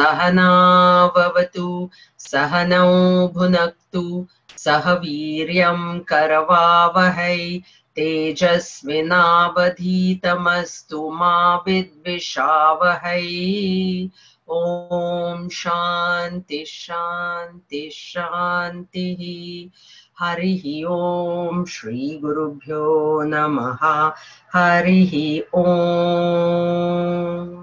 Sahana Vavatu Sahanau Bhunaktu Sahaviryam Karavavahai Tejasvinavadhitamastu ma vidvishavahai. Om Shanti Shanti Shanti. Harihi Om Shri Gurubhyo Namaha. Harihi Om.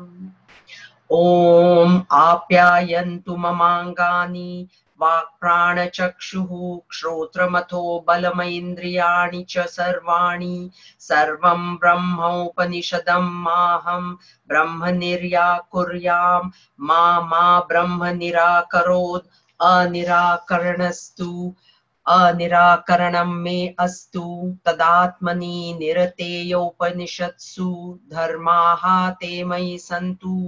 Om Apyayantu Mamangani Vakpranachakshushu Kshrotramato Balamaindriyani Cha Sarvani Sarvam Brahma Upanishadam Maham Brahma Niryakuryam Ma Brahma Nirakarod Anirakaranasthu Anirakaranam me astu tadatmani nirateyo upanishatsu dharmaha te mai santu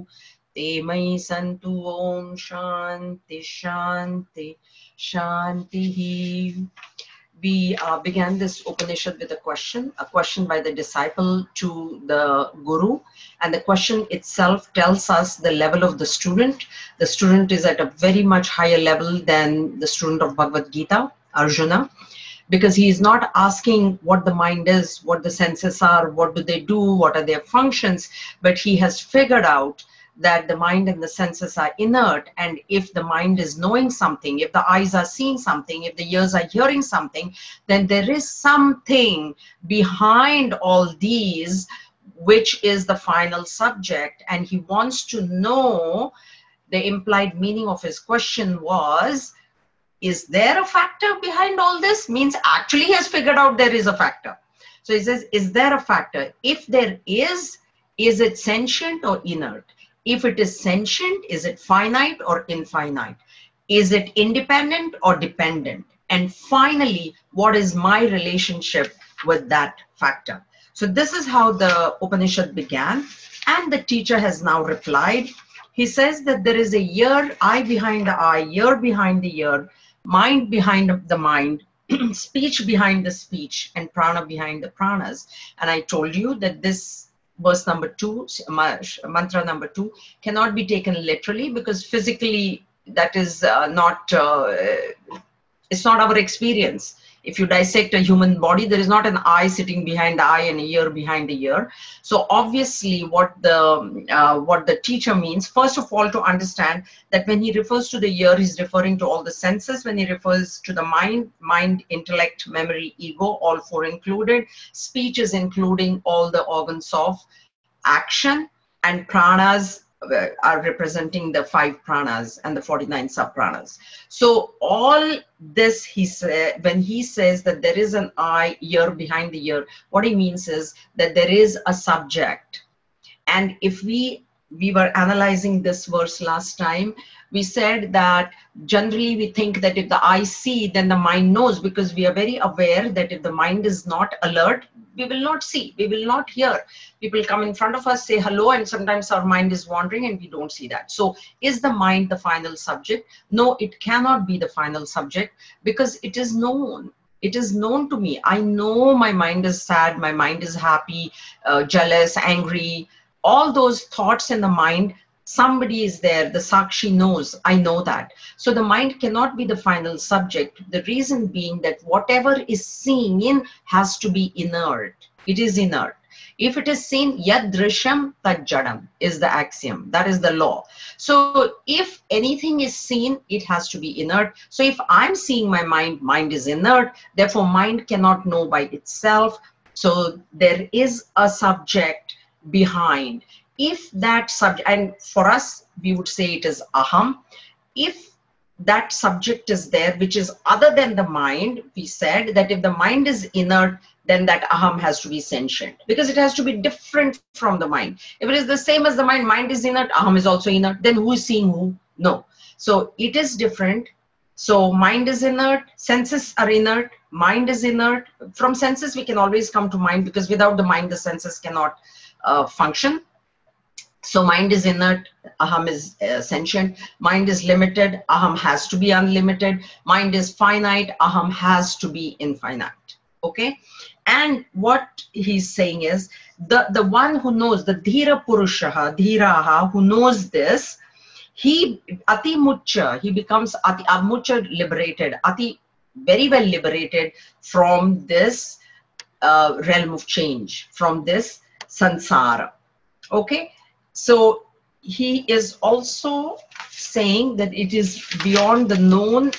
Om Shanti Shanti Shanti. We began this Upanishad with a question by the disciple to the Guru, and the question itself tells us the level of the student. The student is at a very much higher level than the student of Bhagavad Gita, Arjuna, because he is not asking what the mind is, what the senses are, what do they do, what are their functions, but he has figured out that the mind and the senses are inert, and if the mind is knowing something, if the eyes are seeing something, if the ears are hearing something, then there is something behind all these which is the final subject, and he wants to know. The implied meaning of his question was, is there a factor behind all this? Means actually he has figured out there is a factor. So he says, is there a factor? If there is it sentient or inert? If it is sentient, is it finite or infinite? Is it independent or dependent? And finally, what is my relationship with that factor? So this is how the Upanishad began, and the teacher has now replied. He says that there is a ear, eye behind the eye, ear behind the ear, mind behind the mind, speech behind the speech, and prana behind the pranas. And I told you that this verse number 2, mantra number 2, cannot be taken literally, because physically that is it's not our experience. If you dissect a human body, there is not an eye sitting behind the eye and an ear behind the ear. So obviously what the teacher means, first of all, to understand that when he refers to the ear, he's referring to all the senses. When he refers to the mind, intellect, memory, ego, all four included. Speech is including all the organs of action, and pranas are representing the 5 pranas and the 49 sub-pranas. So all this, he said, when he says that there is an eye, ear behind the ear, what he means is that there is a subject. And if we were analyzing this verse last time, we said that generally we think that if the eyes see, then the mind knows, because we are very aware that if the mind is not alert, we will not see, we will not hear. People come in front of us, say hello, and sometimes our mind is wandering and we don't see that. So is the mind the final subject? No, it cannot be the final subject, because it is known. It is known to me. I know my mind is sad, my mind is happy, jealous, angry. All those thoughts in the mind, somebody is there, the Sakshi knows, I know that. So the mind cannot be the final subject. The reason being that whatever is seen in has to be inert. It is inert. If it is seen, yad drishyam tad jadam is the axiom. That is the law. So if anything is seen, it has to be inert. So if I'm seeing my mind is inert, therefore mind cannot know by itself. So there is a subject behind. If that subject, and for us, we would say it is aham. If that subject is there, which is other than the mind, we said that if the mind is inert, then that aham has to be sentient, because it has to be different from the mind. If it is the same as the mind is inert, aham is also inert, then who is seeing who? No. So it is different. So mind is inert, senses are inert, mind is inert. From senses, we can always come to mind, because without the mind, the senses cannot function. So mind is inert, aham is sentient. Mind is limited, aham has to be unlimited. Mind is finite, aham has to be infinite. Okay? And what he's saying is, the one who knows, the dhira purushaha, dhiraha, who knows this, he ati mucha, he becomes ati mucha liberated, ati very well liberated from this realm of change, from this sansara. Okay, so he is also saying that it is beyond the known.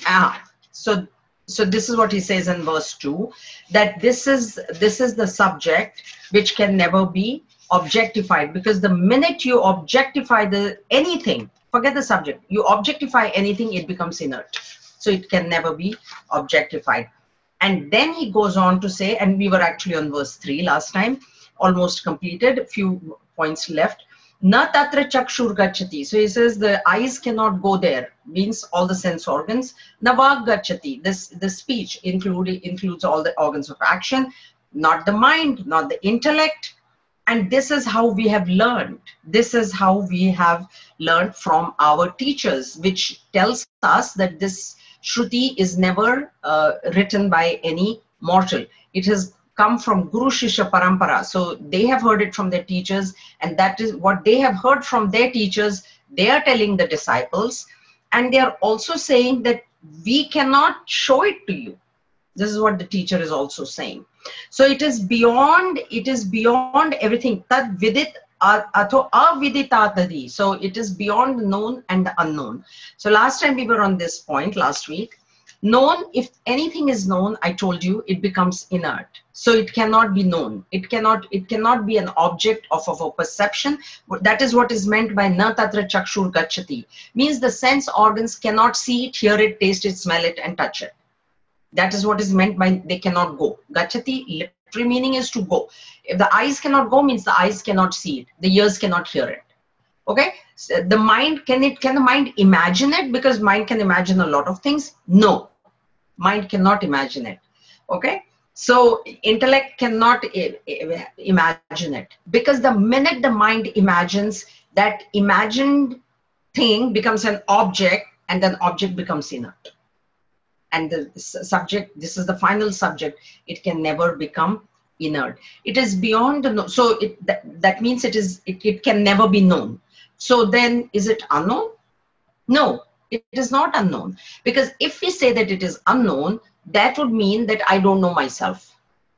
So this is what he says in verse 2, that this is the subject which can never be objectified, because the minute you objectify anything, forget the subject, you objectify anything, it becomes inert. So it can never be objectified. And then he goes on to say, and we were actually on verse 3 last time, almost completed, a few points left. Na tatra chakshur gachati. So he says the eyes cannot go there, means all the sense organs. Na vag gachati. The speech includes all the organs of action, not the mind, not the intellect. And this is how we have learned. This is how we have learned from our teachers, which tells us that this Shruti is never written by any mortal. It has come from Guru Shishya Parampara. So they have heard it from their teachers, and that is what they have heard from their teachers. They are telling the disciples, and they are also saying that we cannot show it to you. This is what the teacher is also saying. So it is beyond everything. Tad vidit atho aviditatadi. So it is beyond the known and the unknown. So last time we were on this point, last week. Known, if anything is known, I told you, it becomes inert. So it cannot be known. It cannot be an object of a perception. That is what is meant by na tatra chakshur gachati. Means the sense organs cannot see it, hear it, taste it, smell it, and touch it. That is what is meant by they cannot go. Gachati, literal meaning is to go. If the eyes cannot go, means the eyes cannot see it. The ears cannot hear it. Okay? So the mind, can the mind imagine it? Because mind can imagine a lot of things. No. Mind cannot imagine it. Okay? So intellect cannot imagine it. Because the minute the mind imagines, that imagined thing becomes an object, and then object becomes inert. And the subject, this is the final subject, it can never become inert. It is beyond the known. So that means it can never be known. So then is it unknown? No, it is not unknown. Because if we say that it is unknown, that would mean that I don't know myself.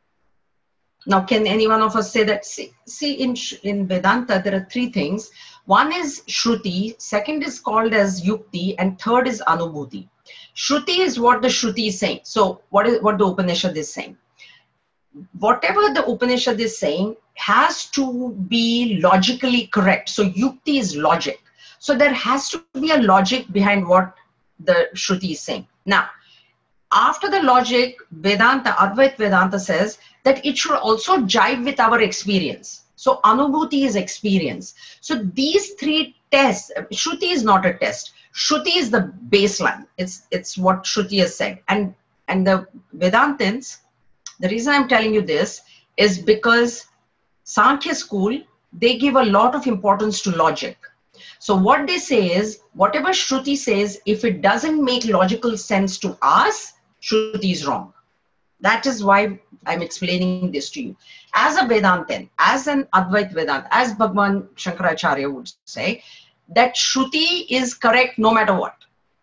Now, can any one of us say that? See in Vedanta, there are three things. One is Shruti, second is called as Yukti, and third is Anubhuti. Shruti is what the Shruti is saying. So what the Upanishad is saying. Whatever the Upanishad is saying has to be logically correct. So Yukti is logic. So there has to be a logic behind what the Shruti is saying. Now, after the logic, Vedanta, Advaita Vedanta says that it should also jive with our experience. So Anubhuti is experience. So these three tests, Shruti is not a test. Shruti is the baseline. It's what Shruti has said. And the Vedantins, the reason I'm telling you this is because Sankhya school, they give a lot of importance to logic. So what they say is, whatever Shruti says, if it doesn't make logical sense to us, Shruti is wrong. That is why I'm explaining this to you. As a Vedantin, as an Advaita Vedanta, as Bhagwan Shankaracharya would say, that Shruti is correct no matter what.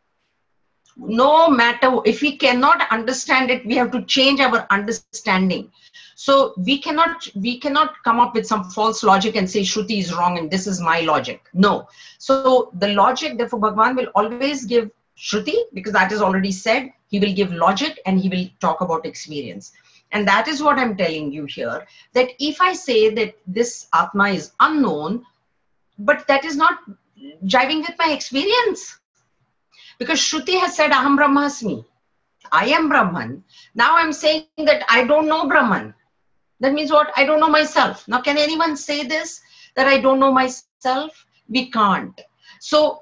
No matter, if we cannot understand it, we have to change our understanding. So we cannot come up with some false logic and say Shruti is wrong and this is my logic. No. So the logic, therefore Bhagwan will always give Shruti, because that is already said. He will give logic and he will talk about experience. And that is what I'm telling you here, that if I say that this Atma is unknown, but that is not jiving with my experience. Because Shruti has said, Aham Brahmasmi, I am Brahman. Now I'm saying that I don't know Brahman. That means what? I don't know myself. Now, can anyone say this, that I don't know myself? We can't. So,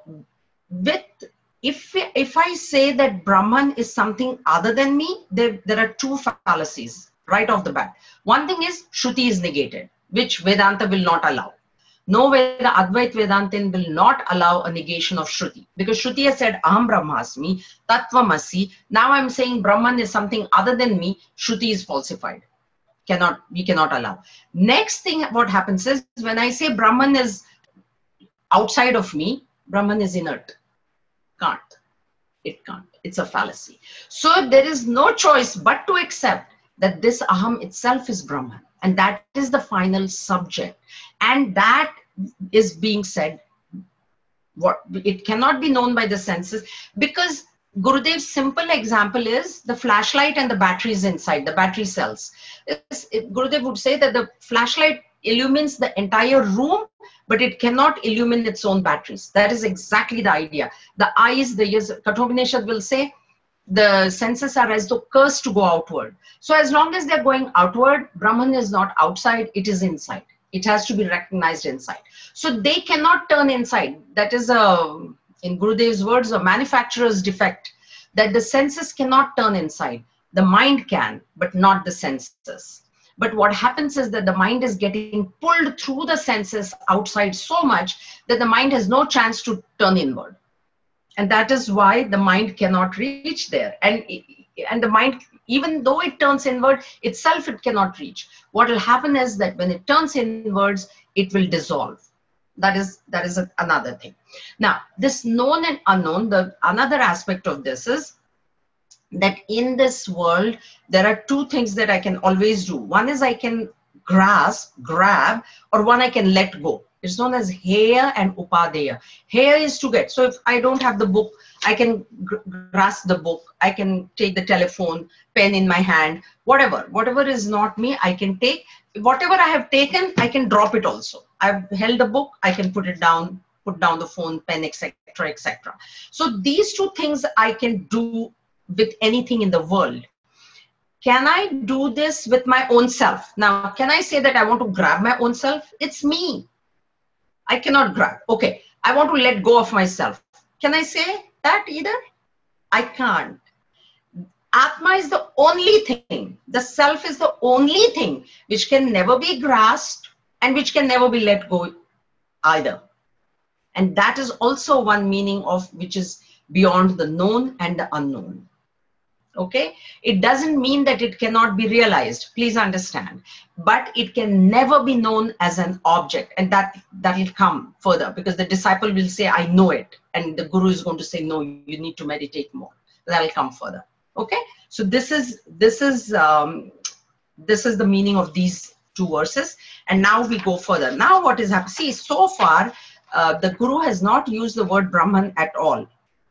if I say that Brahman is something other than me, there are two fallacies right off the bat. One thing is Shruti is negated, which Vedanta will not allow. No way the Advaita Vedantin will not allow a negation of Shruti. Because Shruti has said, Aham Brahmasmi, Tattvamasi. Now I'm saying Brahman is something other than me. Shruti is falsified. We cannot allow. Next thing what happens is, when I say Brahman is outside of me, Brahman is inert. Can't. It can't. It's a fallacy. So there is no choice but to accept that this Aham itself is Brahman. And that is the final subject. And that is being said. What it cannot be known by the senses, because Gurudev's simple example is the flashlight and the batteries inside, the battery cells. Gurudev would say that the flashlight illumines the entire room, but it cannot illumine its own batteries. That is exactly the idea. The eyes, the ears, Kathopanishad will say, the senses are as though cursed to go outward. So as long as they're going outward, Brahman is not outside, it is inside. It has to be recognized inside. So they cannot turn inside. That is, in Gurudev's words, a manufacturer's defect, that the senses cannot turn inside. The mind can, but not the senses. But what happens is that the mind is getting pulled through the senses outside so much that the mind has no chance to turn inward. And that is why the mind cannot reach there. And the mind, even though it turns inward, itself it cannot reach. What will happen is that when it turns inwards, it will dissolve. That is another thing. Now, this known and unknown, another aspect of this is that in this world, there are two things that I can always do. One is I can grab, or one I can let go. It's known as Heya and Upadeya. Heya is to get. So if I don't have the book, I can grasp the book. I can take the telephone, pen in my hand, whatever is not me, I can take. Whatever I have taken, I can drop it also. I've held the book, I can put it down, put down the phone, pen, etc., etc. So these two things I can do with anything in the world. Can I do this with my own self? Now, can I say that I want to grab my own self? It's me. I cannot grab. Okay, I want to let go of myself. Can I say that either? I can't. Atma is the only thing. The self is the only thing which can never be grasped and which can never be let go either. And that is also one meaning of which is beyond the known and the unknown. Okay, it doesn't mean that it cannot be realized, please understand, but it can never be known as an object, and that will come further, because the disciple will say, I know it, and the guru is going to say, no, you need to meditate more. That will come further. Okay, so this is the meaning of these two verses, and now we go further. Now what is happening? See, so far the guru has not used the word Brahman at all.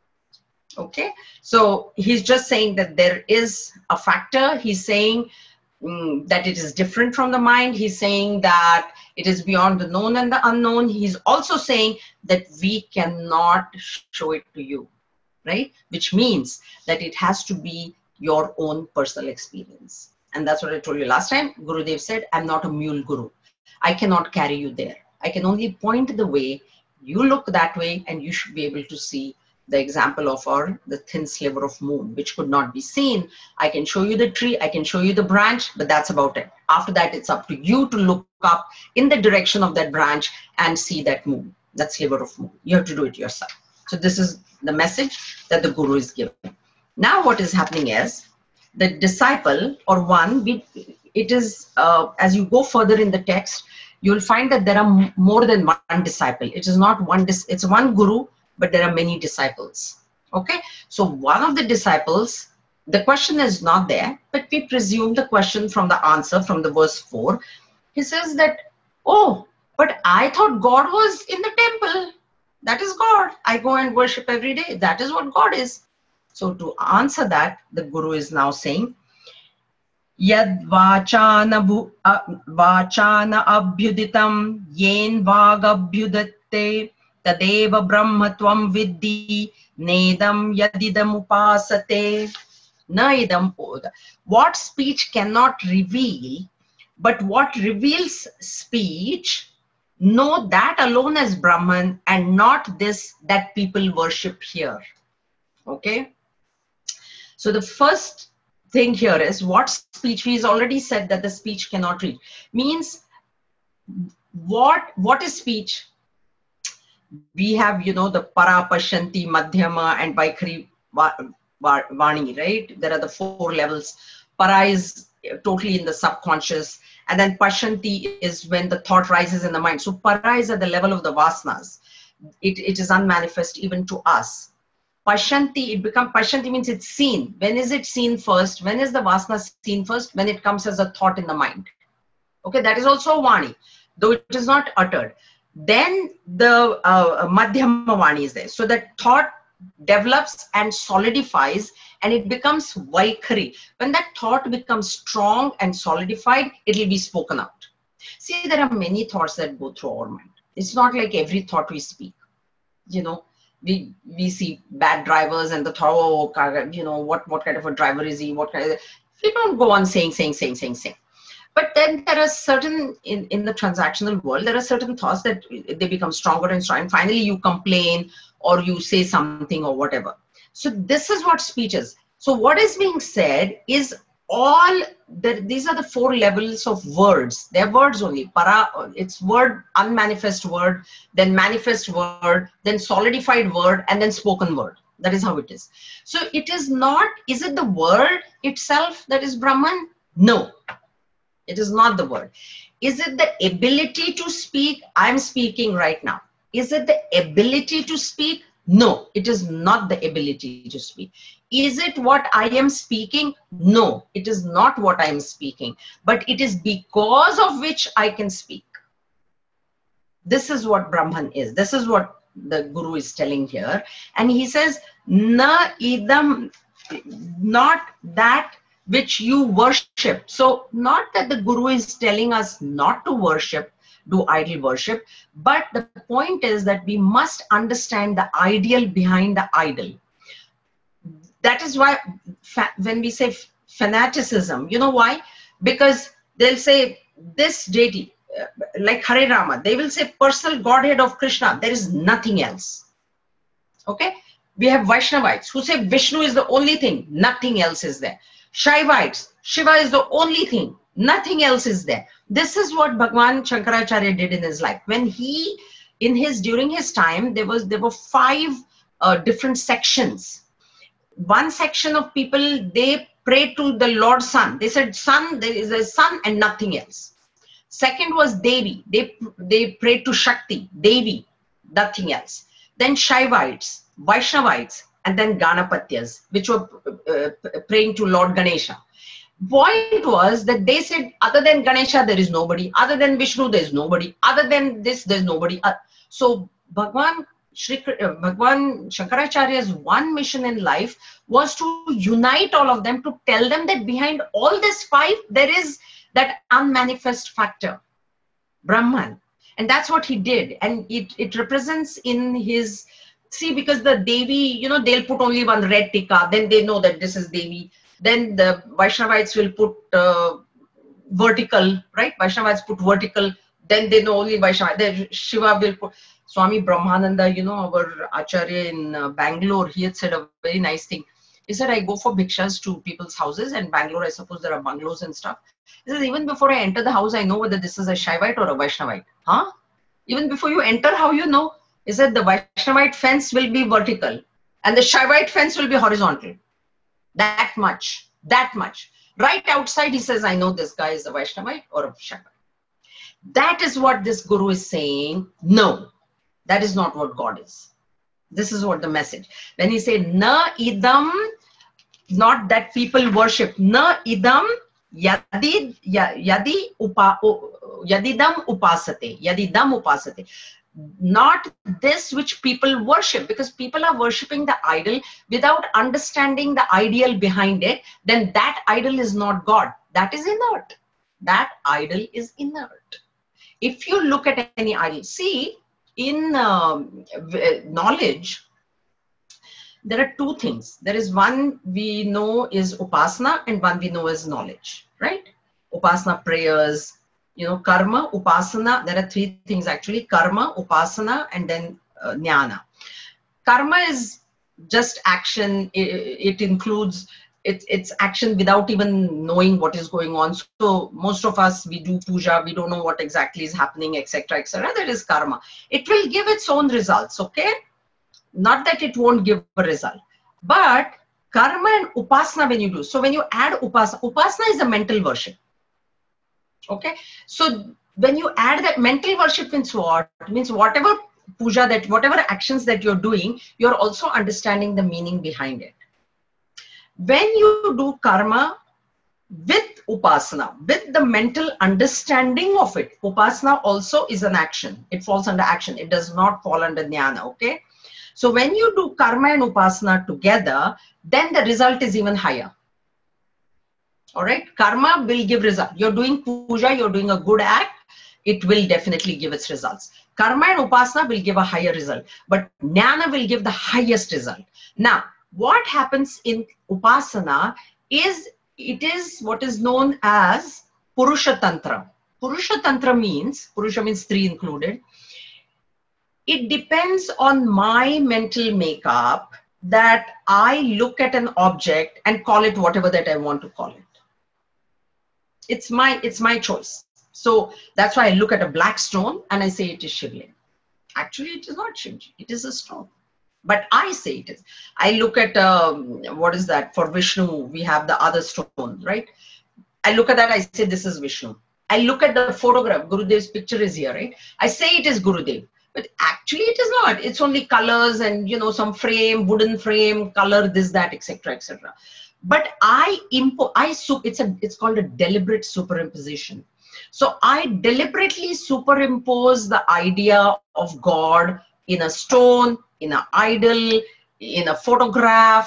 Okay, so he's just saying that there is a factor. He's saying that it is different from the mind. He's saying that it is beyond the known and the unknown. He's also saying that we cannot show it to you, right? Which means that it has to be your own personal experience. And that's what I told you last time. Gurudev said, I'm not a mule guru. I cannot carry you there. I can only point the way. You look that way and you should be able to see the example of the thin sliver of moon, which could not be seen. I can show you the tree, I can show you the branch, but that's about it. After that, it's up to you to look up in the direction of that branch and see that moon, that sliver of moon. You have to do it yourself. So this is the message that the guru is giving. Now what is happening is the disciple or one, it is, as you go further in the text, you'll find that there are more than one disciple. It is not one, it's one guru, but there are many disciples. Okay, so one of the disciples, the question is not there, but we presume the question from the answer from the verse 4. He says that, oh, but I thought God was in the temple. That is God. I go and worship every day. That is what God is. So to answer that, the guru is now saying, Yad vachana abhyuditam yen vagabhyudatte Tadeva brahmatvam vidhi nedam yadidam upasate naidam poda. What speech cannot reveal, but what reveals speech, know that alone as Brahman and not this that people worship here. Okay. So the first thing here is what speech. He's already said that the speech cannot reach. Means what is speech? We have, the para, pashanti, madhyama, and vaikhari vani, right? There are the 4 levels. Para is totally in the subconscious, and then pashanti is when the thought rises in the mind. So para is at the level of the vasanas. it is unmanifest even to us. Pashyanti, Pashyanti means it's seen. When is it seen first? When is the Vasana seen first? When it comes as a thought in the mind. Okay, that is also Vani, though it is not uttered. Then the Madhyama Vani is there. So that thought develops and solidifies and it becomes Vaikhari. When that thought becomes strong and solidified, it will be spoken out. See, there are many thoughts that go through our mind. It's not like every thought we speak. You know, we see bad drivers and the thought, oh, you know, what kind of a driver is he? What kind of, we don't go on saying. But then there are certain, in the transactional world, there are certain thoughts that they become stronger and stronger. And finally, you complain or you say something or whatever. So this is what speech is. So what is being said is these are the 4 levels of words. They're words only. Para, it's word, unmanifest word, then manifest word, then solidified word, and then spoken word. That is how it is. So it is not, is it the word itself that is Brahman? No. It is not the word. Is it the ability to speak? I'm speaking right now. Is it the ability to speak? No, it is not the ability to speak. Is it what I am speaking? No, it is not what I am speaking. But it is because of which I can speak. This is what Brahman is. This is what the Guru is telling here. And he says, na idam, not that which you worship. So not that the Guru is telling us not to worship, do idol worship, but the point is that we must understand the ideal behind the idol. That is why when we say fanaticism, you know why? Because they'll say this deity, like Hare Rama, they will say personal Godhead of Krishna. There is nothing else. Okay? We have Vaishnavites who say Vishnu is the only thing. Nothing else is there. Shaivites, Shiva is the only thing. Nothing else is there. This is what Bhagwan Shankaracharya did in his life. When he, during his time, there were 5 different sections. One section of people, they prayed to the Lord Sun. They said, Sun, there is a sun and nothing else. Second was Devi. They prayed to Shakti, Devi, nothing else. Then Shaivites, Vaishnavites, and then Ganapatyas, which were praying to Lord Ganesha. Point was that they said, other than Ganesha, there is nobody. Other than Vishnu, there is nobody. Other than this, there is nobody. So Bhagwan Shankaracharya's one mission in life was to unite all of them, to tell them that behind all this 5, there is that unmanifest factor, Brahman. And that's what he did. And it represents in his, see, because the Devi, you know, they'll put only one red tikka, then they know that this is Devi. Then the Vaishnavites will put vertical, right? Vaishnavites put vertical, then they know only Vaishnava. Then Shiva will put, Swami Brahmananda, you know, our Acharya in Bangalore, he had said a very nice thing. He said, I go for bhikshas to people's houses, and Bangalore, I suppose there are bungalows and stuff. He says, even before I enter the house, I know whether this is a Shaivite or a Vaishnavite. Huh? Even before you enter, how you know? He said, the Vaishnavite fence will be vertical and the Shaivite fence will be horizontal. That much. Right outside, he says, I know this guy is a Vaishnavite or a Shaivite. That is what this Guru is saying. No, that is not what God is. This is what the message. When he said, na idam, not that people worship, na idam yadidam upasate. Not this which people worship, because people are worshipping the idol without understanding the ideal behind it. Then that idol is not God. That is inert. That idol is inert. If you look at any idol, see, in knowledge, there are 2 things. There is one we know is upasana and one we know is knowledge, right? Upasana, prayers, you know, karma, upasana. There are 3 things actually: karma, upasana, and then jnana. Karma is just action. It includes, it's action without even knowing what is going on. So most of us, we do puja, we don't know what exactly is happening, etc., etc. That is karma. It will give its own results, okay? Not that it won't give a result. But karma and upasana, when you do, so when you add upasana is a mental worship. Okay, so when you add that, mental worship means what? It means whatever puja, that whatever actions that you're doing, you're also understanding the meaning behind it. When you do karma with upasana, with the mental understanding of it, upasana also is an action. It falls under action. It does not fall under jnana, okay? So when you do karma and upasana together, then the result is even higher. All right, karma will give result. You're doing puja, you're doing a good act, it will definitely give its results. Karma and upasana will give a higher result, but jnana will give the highest result. Now, what happens in upasana is, it is what is known as Purusha Tantra. Purusha Tantra means, Purusha means three included. It depends on my mental makeup that I look at an object and call it whatever that I want to call it. It's my choice. So that's why I look at a black stone and I say it is Shivling. Actually, it is not Shivji. It is a stone. But I say it is. I look at, what is that? For Vishnu, we have the other stone, right? I look at that, I say this is Vishnu. I look at the photograph, Gurudev's picture is here, right? I say it is Gurudev. But actually it is not. It's only colors and, you know, some frame, wooden frame, color, this, that, etc., etc. But it's called a deliberate superimposition. So I deliberately superimpose the idea of God in a stone, in an idol, in a photograph,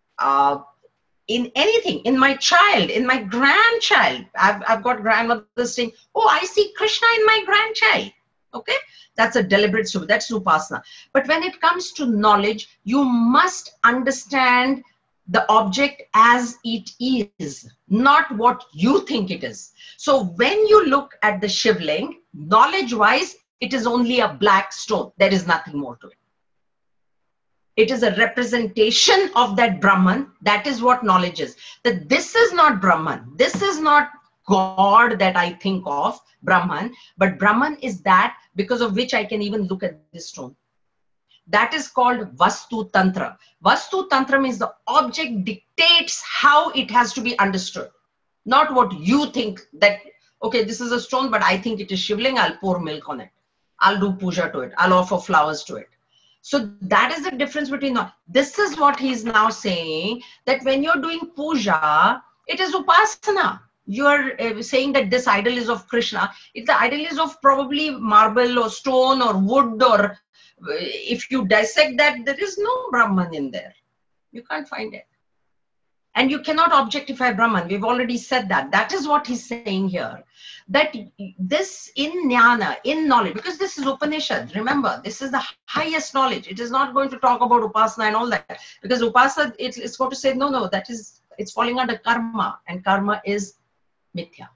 in anything, in my child, in my grandchild. I've got grandmothers saying, oh, I see Krishna in my grandchild. Okay, that's a deliberate super, that's upasana. But when it comes to knowledge, you must understand the object as it is, not what you think it is. So when you look at the Shivling, knowledge-wise, it is only a black stone. There is nothing more to it. It is a representation of that Brahman. That is what knowledge is. That this is not Brahman. This is not God that I think of, Brahman. But Brahman is that because of which I can even look at this stone. That is called Vastu Tantra. Vastu Tantra means the object dictates how it has to be understood. Not what you think that, okay, this is a stone, but I think it is Shivling, I'll pour milk on it. I'll do puja to it. I'll offer flowers to it. So that is the difference between, this is what he's now saying, that when you're doing puja, it is upasana. You're saying that this idol is of Krishna. If the idol is of probably marble or stone or wood, or if you dissect that, there is no Brahman in there. You can't find it. And you cannot objectify Brahman. We've already said that. That is what he's saying here. That this in jnana, in knowledge, because this is Upanishad, remember, this is the highest knowledge. It is not going to talk about upasana and all that. Because upasana, it's going to say, no, that is, it's falling under karma. And karma is mithya.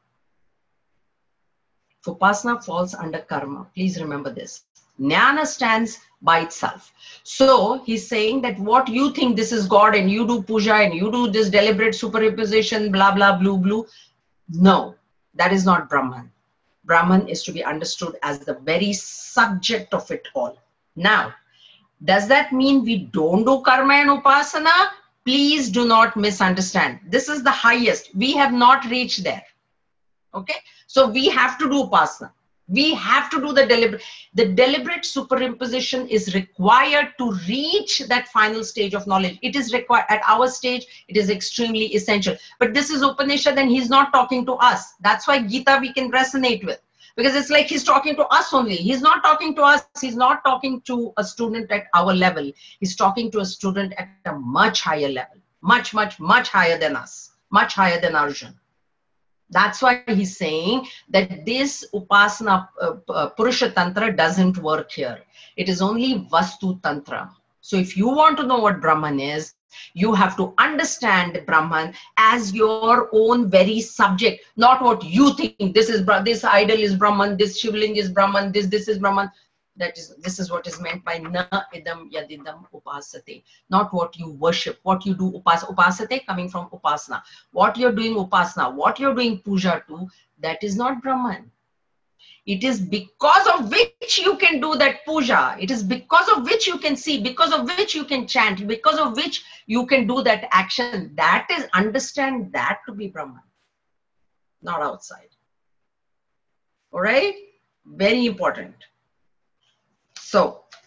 Upasana falls under karma. Please remember this. Jnana stands by itself. So he's saying that what you think this is God and you do puja and you do this deliberate superimposition, blah, blah, blue, blue. No, that is not Brahman. Brahman is to be understood as the very subject of it all. Now, does that mean we don't do karma and upasana? Please do not misunderstand. This is the highest. We have not reached there. Okay, so we have to do upasana. We have to do the deliberate superimposition is required to reach that final stage of knowledge. It is required at our stage. It is extremely essential. But this is Upanishad and he's not talking to us. That's why Gita we can resonate with, because it's like he's talking to us only. He's not talking to us. He's not talking to a student at our level. He's talking to a student at a much higher level, much, much, much higher than us, much higher than Arjun. That's why he's saying that this upasana, Purusha Tantra doesn't work here. It is only Vastu Tantra. So if you want to know what Brahman is, you have to understand Brahman as your own very subject, not what you think. This idol is Brahman, this Shivling is Brahman, this is Brahman. This is what is meant by na idam yadidam upasate. Not what you worship, what you do upasate coming from upasana. What you're doing upasana, what you're doing puja to, that is not Brahman. It is because of which you can do that puja. It is because of which you can see, because of which you can chant, because of which you can do that action. That is, understand that to be Brahman, not outside. All right? Very important. So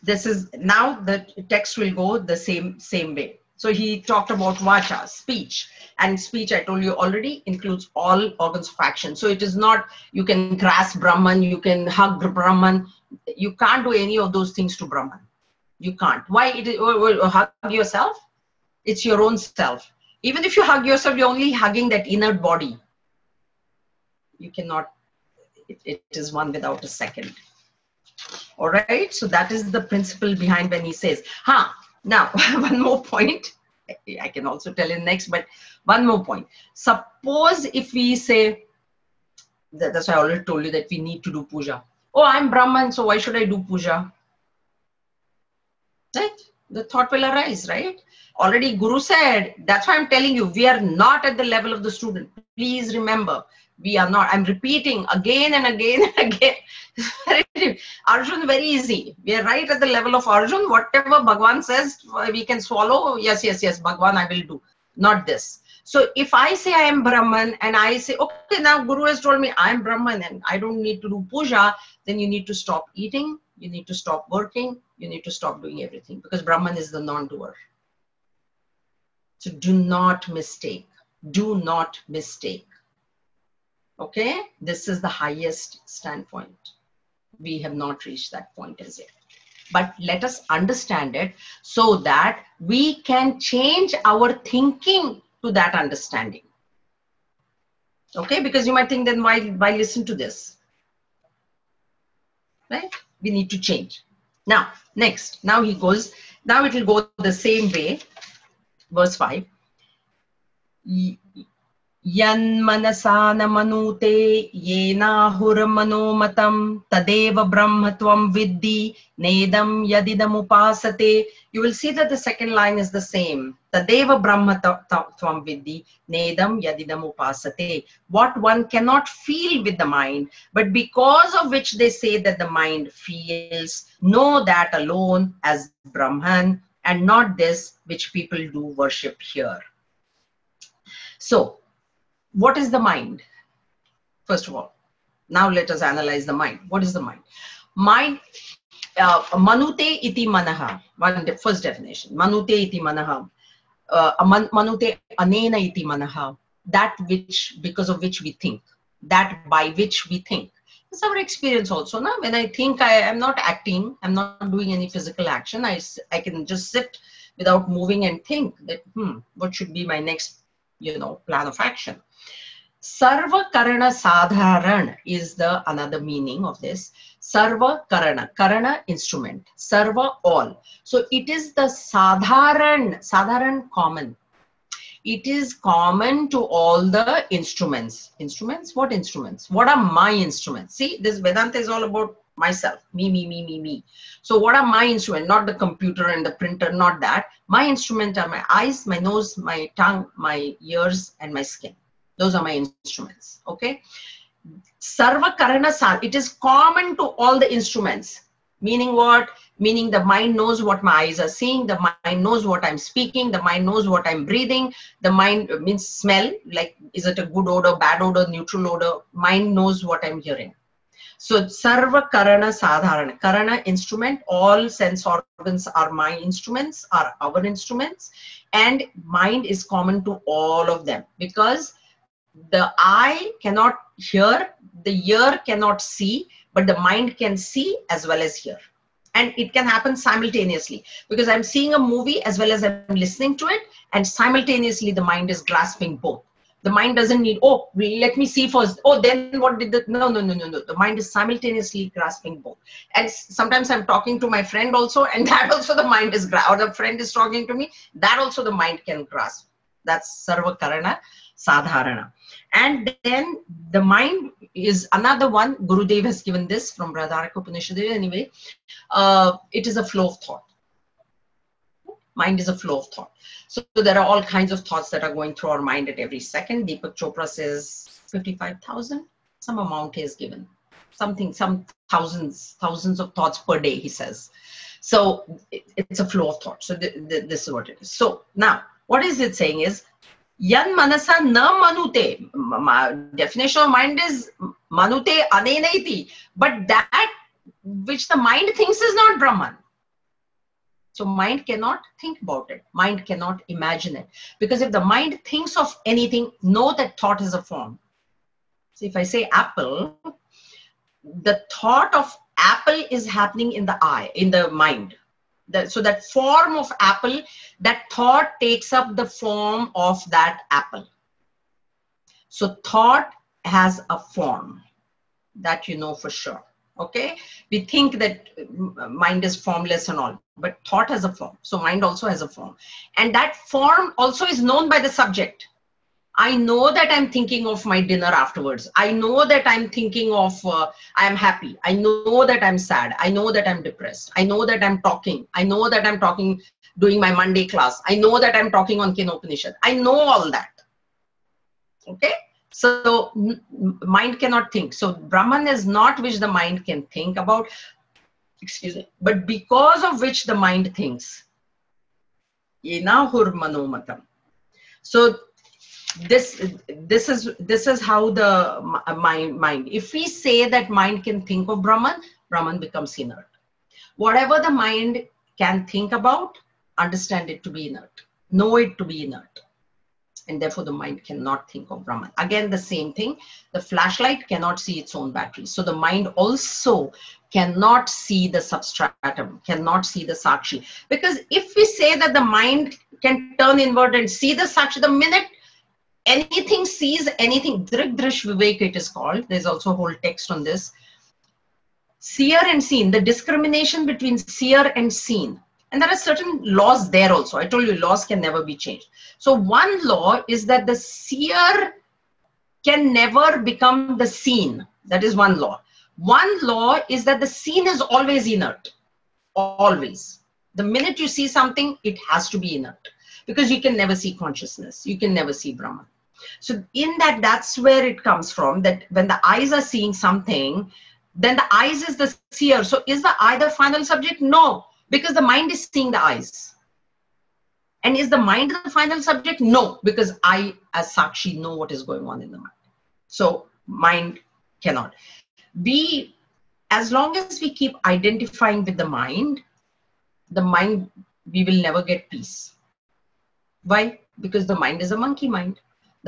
this is now the text will go the same way. So he talked about vacha, speech, and speech, I told you already, includes all organs of action. So it is not you can grasp Brahman, you can hug Brahman. You can't do any of those things to Brahman. You can't. Why? Hug yourself? It's your own self. Even if you hug yourself, you're only hugging that inert body. You cannot, it is one without a second. All right, so that is the principle behind when he says, now one more point. I can also tell you next, but one more point. Suppose if we say, that's why I already told you that we need to do puja. Oh, I'm Brahman, so why should I do puja? Right? The thought will arise, right? Already Guru said, that's why I'm telling you, we are not at the level of the student. Please remember, we are not. I'm repeating again and again and again. Arjun, very easy. We are right at the level of Arjun. Whatever Bhagwan says, we can swallow. Yes, yes, yes, Bhagwan, I will do. Not this. So if I say I am Brahman and I say, okay, now Guru has told me I am Brahman and I don't need to do puja, then you need to stop eating. You need to stop working. You need to stop doing everything because Brahman is the non-doer. So do not mistake. Do not mistake. Okay? This is the highest standpoint. We have not reached that point as yet. But let us understand it so that we can change our thinking to that understanding. Okay? Because you might think then why listen to this? Right? We need to change. Now, next. Now he goes, now it will go the same way. Verse 5. Yan manasana manute yena hur manomatam tadeva brahmatvam viddhi nedam yadidam upasate. You will see that the second line is the same. Tadeva brahmatvam viddhi nedam yadidam upasate. What one cannot feel with the mind, but because of which they say that the mind feels, know that alone as Brahman and not this which people do worship here. So, what is the mind? First of all, now let us analyze the mind. What is the mind? Mind, manute iti manaha. First definition. Manute iti manaha. Manute anena iti manaha. That which, because of which we think. That by which we think. It's our experience also. Now, when I think I am not acting, I'm not doing any physical action. I can just sit without moving and think that, what should be my next, plan of action. Sarva Karana Sadharan is the another meaning of this. Sarva Karana, Karana instrument, Sarva all. So it is the Sadharan common. It is common to all the instruments. Instruments? What instruments? What are my instruments? See, this Vedanta is all about myself, me. So what are my instruments? Not the computer and the printer, not that. My instrument are my eyes, my nose, my tongue, my ears, and my skin. Those are my instruments, okay? Sarva Karana Sad, it is common to all the instruments. Meaning what? Meaning the mind knows what my eyes are seeing, the mind knows what I'm speaking, the mind knows what I'm breathing, the mind means smell, like is it a good odor, bad odor, neutral odor, mind knows what I'm hearing. So Sarva Karana Sadharana, Karana instrument, all sense organs are my instruments, are our instruments, and mind is common to all of them because the eye cannot hear, the ear cannot see, but the mind can see as well as hear. And it can happen simultaneously because I'm seeing a movie as well as I'm listening to it, and simultaneously the mind is grasping both. The mind doesn't need, oh, let me see first. Oh, then what did the, no. The mind is simultaneously grasping both. And sometimes I'm talking to my friend also, and that also the mind is, or the friend is talking to me, that also the mind can grasp. That's Sarva Karana Sadharana. And then the mind is another one. Gurudev has given this from Radharika Upanishad anyway. It is a flow of thought. Mind is a flow of thought. So there are all kinds of thoughts that are going through our mind at every second. Deepak Chopra says 55,000, some amount he has given. Something, some thousands of thoughts per day, he says. So it's a flow of thought. So this is what it is. So now, what is it saying is, Yan manasa na manute. Definition of mind is manute anenaiti. But that which the mind thinks is not Brahman. So mind cannot think about it. Mind cannot imagine it. Because if the mind thinks of anything, know that thought is a form. So if I say apple, the thought of apple is happening in the eye, in the mind. So that form of apple, that thought takes up the form of that apple. So thought has a form, that you know for sure. Okay, we think that mind is formless and all, but thought has a form. So mind also has a form, and that form also is known by the subject. I know that I'm thinking of my dinner afterwards. I know that I'm thinking of, I am happy. I know that I'm sad. I know that I'm depressed. I know that I'm talking. I know that I'm talking, doing my Monday class. I know that I'm talking on Kenopanishad. I know all that. Okay. So mind cannot think. So Brahman is not which the mind can think about, excuse me, but because of which the mind thinks. Yenahur manomatam. So this is how the mind. If we say that mind can think of Brahman, Brahman becomes inert. Whatever the mind can think about, understand it to be inert. Know it to be inert. And therefore the mind cannot think of Brahman. Again, the same thing. The flashlight cannot see its own battery. So the mind also cannot see the substratum, cannot see the Sakshi. Because if we say that the mind can turn inward and see the Sakshi, the minute anything sees anything, Drig Drish Vivek it is called. There's also a whole text on this. Seer and seen, the discrimination between seer and seen. And there are certain laws there also. I told you laws can never be changed. So one law is that the seer can never become the seen. That is one law. One law is that the seen is always inert. Always. The minute you see something, it has to be inert. Because you can never see consciousness. You can never see Brahman. So in that, that's where it comes from, that when the eyes are seeing something, then the eyes is the seer. So is the eye the final subject? No, because the mind is seeing the eyes. And is the mind the final subject? No, because I as Sakshi know what is going on in the mind. So mind cannot. As long as we keep identifying with the mind, we will never get peace. Why? Because the mind is a monkey mind.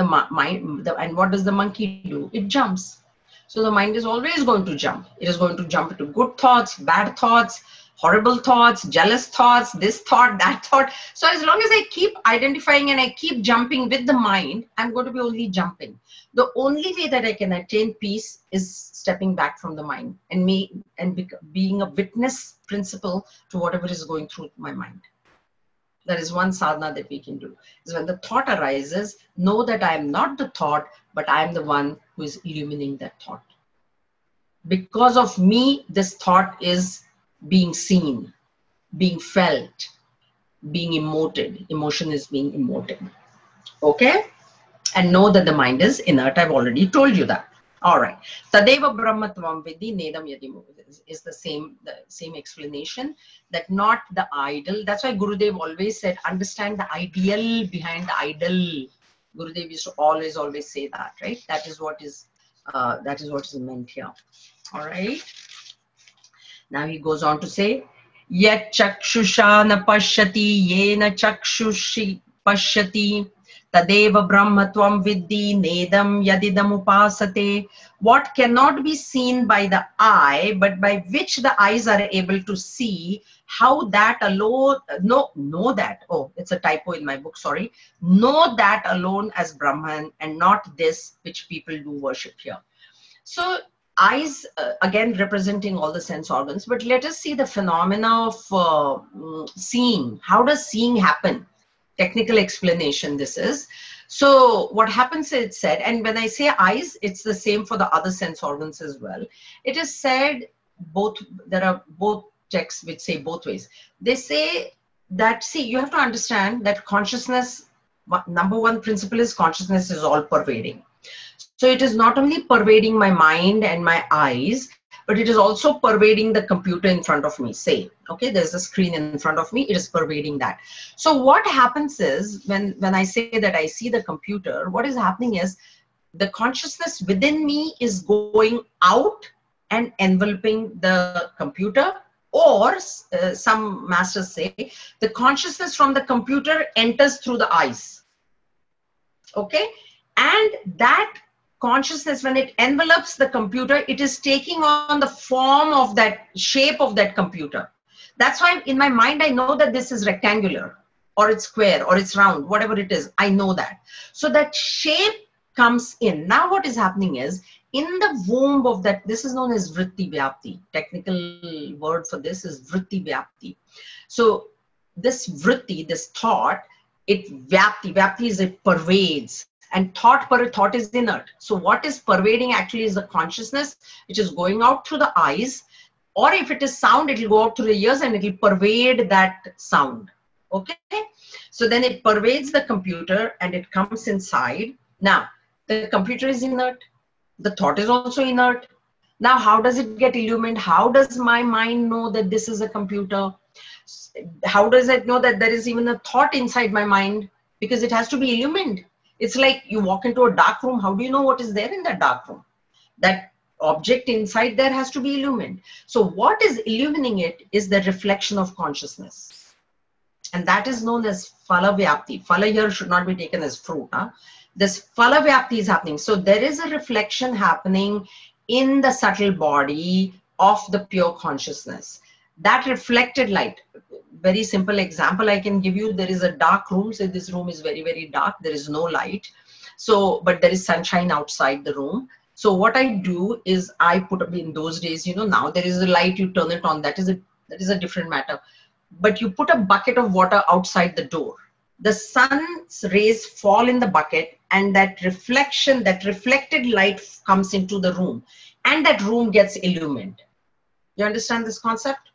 And what does the monkey do? It jumps. So the mind is always going to jump. It is going to jump into good thoughts, bad thoughts, horrible thoughts, jealous thoughts, this thought, that thought. So as long as I keep identifying and I keep jumping with the mind, I'm going to be only jumping. The only way that I can attain peace is stepping back from the mind and being a witness principle to whatever is going through my mind. That is one sadhana that we can do. Is when the thought arises, know that I am not the thought, but I am the one who is illuminating that thought. Because of me, this thought is being seen, being felt, being emoted. Emotion is being emoted. Okay? And know that the mind is inert. I've already told you that. All right. Tadeva Brahmatvam Vidhi Nedam Yadimu is the same explanation, that not the idol. That's why Gurudev always said, understand the ideal behind the idol. Gurudev used to always say that, right? That is what is meant here. All right. Now he goes on to say, Yat chakshusha na pashyati yena chakshushi pashyati tadeva brahmatvam vidhi nedam yadidam upasate. What cannot be seen by the eye, but by which the eyes are able to see, how that alone, know that, oh, it's a typo in my book, sorry. Know that alone as Brahman and not this which people do worship here. So eyes, again, representing all the sense organs, but let us see the phenomena of seeing. How does seeing happen? Technical explanation this is. So what happens, it said, and when I say eyes, it's the same for the other sense organs as well. It is said there are both texts which say both ways. They say that, see, you have to understand that consciousness, number one principle is consciousness is all pervading. So it is not only pervading my mind and my eyes, but it is also pervading the computer in front of me. Say, okay, there's a screen in front of me, it is pervading that. So what happens is, when I say that I see the computer, what is happening is the consciousness within me is going out and enveloping the computer, Or some masters say the consciousness from the computer enters through the eyes. Okay, and that consciousness, when it envelopes the computer, it is taking on the form of that shape of that computer. That's why in my mind I know that this is rectangular, or it's square, or it's round, whatever it is, I know that. So that shape comes in. Now what is happening is, in the womb of that, this is known as vritti vyapti. Technical word for this is vritti vyapti. So this vritti, this thought, it vyapti is it pervades, and thought is inert. So what is pervading actually is the consciousness, which is going out through the eyes, or if it is sound, it will go out through the ears and it will pervade that sound. Okay, so then it pervades the computer and it comes inside. Now the computer is inert, the thought is also inert. Now how does it get illumined? How does my mind know that this is a computer? How does it know that there is even a thought inside my mind? Because it has to be illumined. It's like you walk into a dark room. How do you know what is there in that dark room? That object inside there has to be illumined. So what is illumining it is the reflection of consciousness. And that is known as phala vyapti. Phala here should not be taken as fruit. Huh? This phala vyapti is happening. So there is a reflection happening in the subtle body of the pure consciousness. That reflected light, very simple example I can give you. There is a dark room. Say this room is very, very dark. There is no light. So, but there is sunshine outside the room. So what I do is I put up, in those days, you know, now there is a light, you turn it on. That is a different matter. But you put a bucket of water outside the door. The sun's rays fall in the bucket, and that reflection, that reflected light comes into the room, and that room gets illumined. You understand this concept?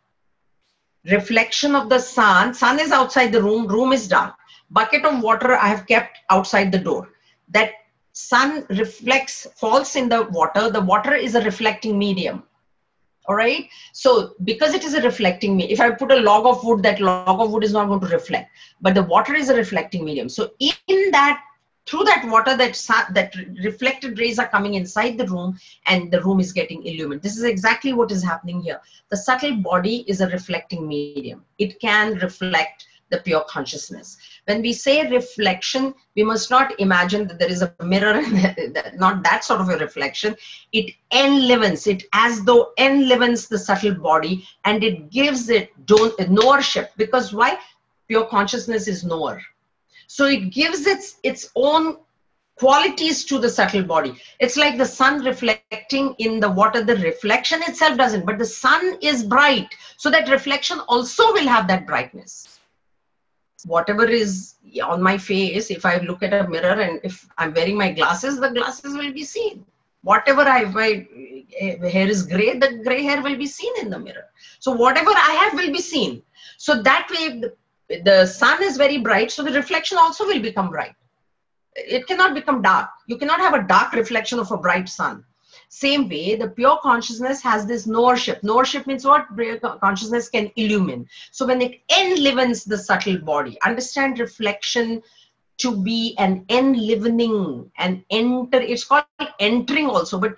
Reflection of the sun is outside the room, room is dark. Bucket of water I have kept outside the door. That sun reflects, falls in the water is a reflecting medium. All right. So because it is a reflecting medium, if I put a log of wood, that log of wood is not going to reflect, but the water is a reflecting medium. So in that, through that water, that reflected rays are coming inside the room, and the room is getting illumined. This is exactly what is happening here. The subtle body is a reflecting medium. It can reflect the pure consciousness. When we say reflection, we must not imagine that there is a mirror, not that sort of a reflection. It enlivens it, as though enlivens the subtle body, and it gives it knowership. Because why? Pure consciousness is knower. So it gives its own qualities to the subtle body. It's like the sun reflecting in the water. The reflection itself doesn't, but the sun is bright. So that reflection also will have that brightness. Whatever is on my face, if I look at a mirror and if I'm wearing my glasses, the glasses will be seen. Whatever my hair is gray, the gray hair will be seen in the mirror. So whatever I have will be seen. So that way, the sun is very bright, so the reflection also will become bright. It cannot become dark. You cannot have a dark reflection of a bright sun. Same way, the pure consciousness has this knowership. Knowership means what? Pure consciousness can illumine. So when it enlivens the subtle body, understand reflection to be an enlivening, and enter. It's called entering also, but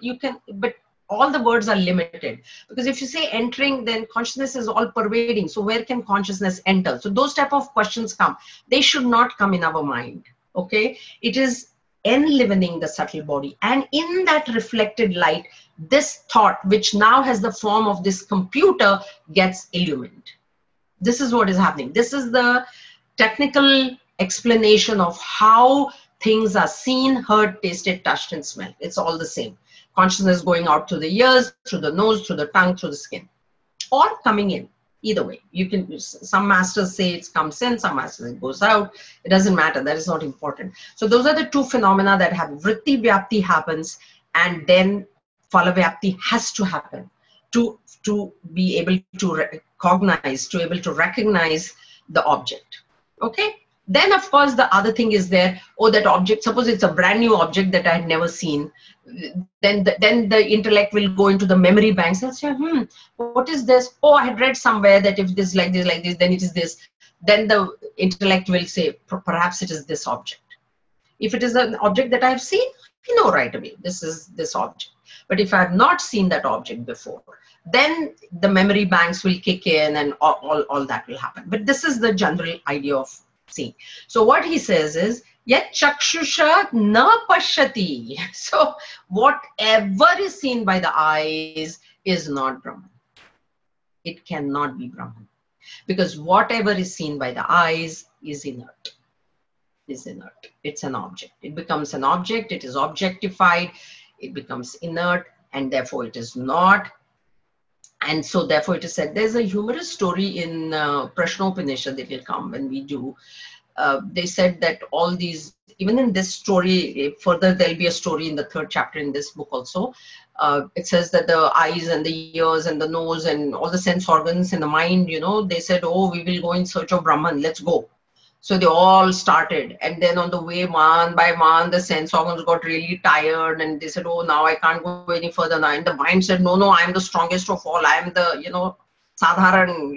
all the words are limited, because if you say entering, then consciousness is all pervading. So where can consciousness enter? So those type of questions come. They should not come in our mind. Okay, it is enlivening the subtle body, and in that reflected light, this thought, which now has the form of this computer, gets illumined. This is what is happening. This is the technical explanation of how things are seen, heard, tasted, touched, and smelled. It's all the same. Consciousness going out through the ears, through the nose, through the tongue, through the skin, or coming in. Either way, you can. Some masters say it comes in, some masters it goes out. It doesn't matter. That is not important. So those are the two phenomena that happen. Vritti vyapti happens, and then phala vyapti has to happen to be able to cognize, to able to recognize the object. Okay. Then, of course, the other thing is there. Oh, that object, suppose it's a brand new object that I had never seen. Then the intellect will go into the memory banks and say, what is this? Oh, I had read somewhere that if this, like this, then it is this. Then the intellect will say, perhaps it is this object. If it is an object that I have seen, I know right away, this is this object. But if I have not seen that object before, then the memory banks will kick in and all that will happen. But this is the general idea of seeing. So what he says is, yet chakshusha na pashyati. So whatever is seen by the eyes is not Brahman. It cannot be Brahman. Because whatever is seen by the eyes is inert. Is inert. It's an object. It becomes an object. It is objectified. It becomes inert, and therefore it is not. And so therefore it is said, there's a humorous story in Prashnopanishad that will come when we do. They said that all these, even in this story, further there'll be a story in the 3rd chapter in this book also. It says that the eyes and the ears and the nose and all the sense organs in the mind, you know, they said, oh, we will go in search of Brahman, let's go. So they all started, and then on the way, man by man, the sense organs got really tired, and they said, oh, now I can't go any further now. And the mind said, no, I am the strongest of all. I am the, you know, sadharan,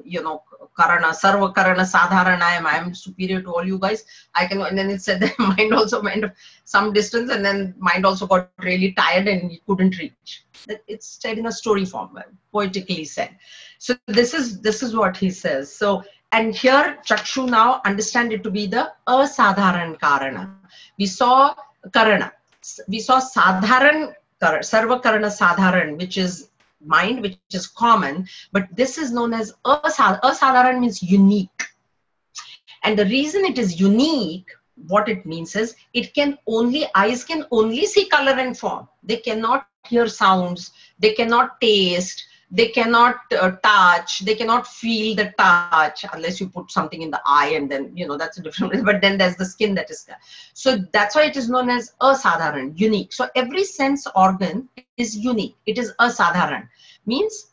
karana, sarva karana sadharan, I am superior to all you guys. I can, and then it said that mind also went some distance, and then mind also got really tired and he couldn't reach. It's said in a story form, poetically said. So this is what he says. So, and here Chakshu now understand it to be the asadharan karana. We saw karana. We saw sadharan, sarva karana sadharan, which is mind, which is common, but this is known as asadharan, means unique. And the reason it is unique, what it means is, eyes can only see color and form. They cannot hear sounds, they cannot taste, they cannot touch, they cannot feel the touch unless you put something in the eye, and then, you know, that's a different, but then there's the skin that is there. So that's why it is known as asadharan, unique. So every sense organ is unique. It is asadharan, means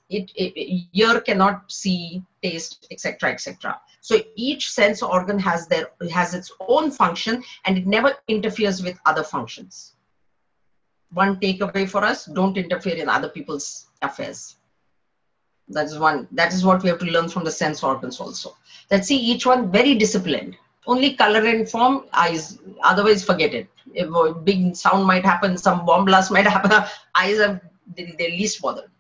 ear cannot see, taste, etc., etc. So each sense organ has its own function, and it never interferes with other functions. One takeaway for us: don't interfere in other people's affairs. That is one. That is what we have to learn from the sense organs also. Let's see, each one very disciplined. Only color and form, eyes. Otherwise, forget it. If a big sound might happen, some bomb blast might happen, eyes are they're least bothered.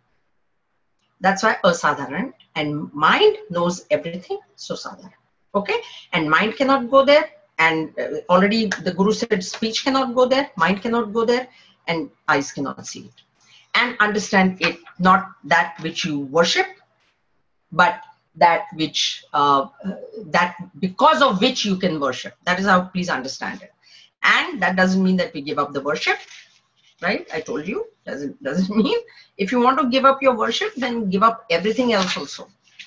That's why asadharan, and mind knows everything, so sadharan. Okay, and mind cannot go there, and already the Guru said speech cannot go there, mind cannot go there, and eyes cannot see it. And understand it, not that which you worship, but that which, that because of which you can worship. That is how, please understand it. And that doesn't mean that we give up the worship, right? I told you, doesn't mean. If you want to give up your worship, then give up everything else also.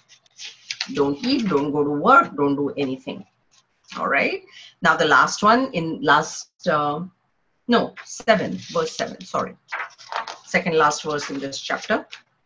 Don't eat, don't go to work, don't do anything. All right. Now the last one in verse 7, sorry. Second last verse in this chapter.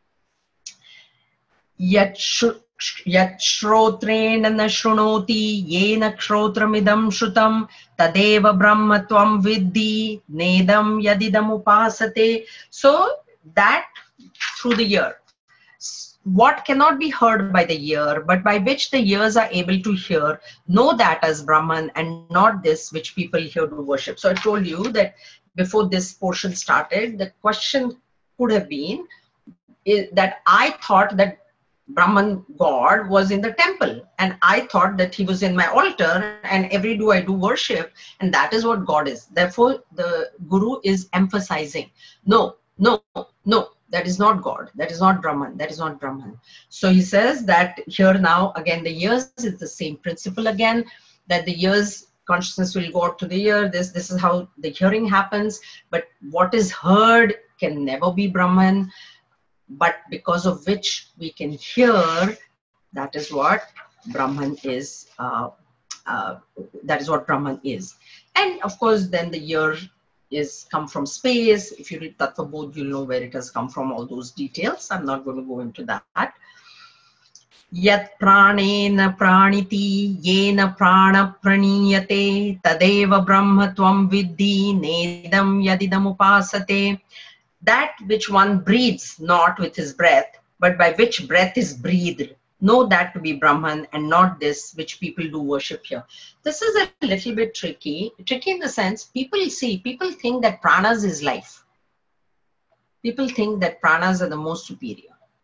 Yat shrotrena na shrunoti yena shrotramidam shrutam tadeva brahmatvam viddhi nedam yadidam upasate. So that through the ear, what cannot be heard by the ear, but by which the ears are able to hear, know that as Brahman, and not this which people hear to worship. So I told you that before this portion started, the question could have been that I thought that Brahman God was in the temple, and I thought that he was in my altar, and every do I do worship, and that is what God is. Therefore, the Guru is emphasizing, no, that is not God, that is not Brahman, that is not Brahman. So he says that here now, again, the ears is the same principle again, that the ears, consciousness will go up to the ear, this is how the hearing happens, but what is heard can never be Brahman, but because of which we can hear, that is what Brahman is, that is what Brahman is. And of course, then the ear is come from space. If you read Tattva Bodh, you'll know where it has come from, all those details. I'm not going to go into that. Yat pranena praniti yena prana praniyate tadeva brahmatvam viddhi nedam yadidam upasate. That which one breathes not with his breath, but by which breath is breathed, know that to be Brahman, and not this which people do worship here. This is a little bit tricky in the sense, people think that pranas is life. People think that pranas are the most superior.